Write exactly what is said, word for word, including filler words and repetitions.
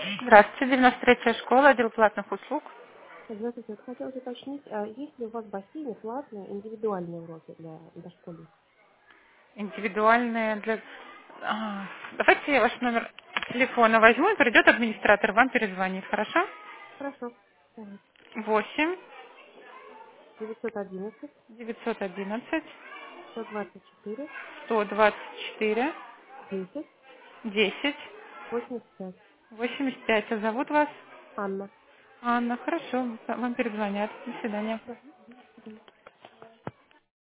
Здравствуйте, девяносто третья школа, отдел платных услуг. Здравствуйте. Вот хотелось уточнить, а есть ли у вас в бассейне платные индивидуальные уроки для дошкольников? Индивидуальные для... А, давайте я ваш номер телефона возьму, и придет администратор, вам перезвонит, хорошо? Хорошо. Давайте. Восемь девятьсот одиннадцать девятьсот одиннадцать сто двадцать четыре сто двадцать четыре десять десять восемьдесят пять. восемьдесят пять. А зовут вас? Анна. Анна, хорошо, вам перезвонят. До свидания. Да. До свидания.